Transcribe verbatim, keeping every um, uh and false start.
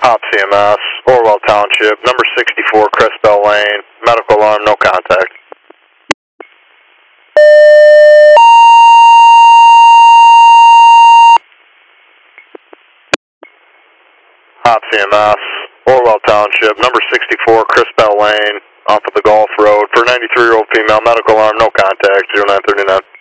Hop C M S, Orwell Township, number sixty-four, Crestbell Lane, medical alarm, no contact. Hop C M S, Orwell Township, number sixty-four, Crestbell Lane, off of the Gulf Road, for ninety-three-year-old female, medical alarm, no contact, zero nine three nine.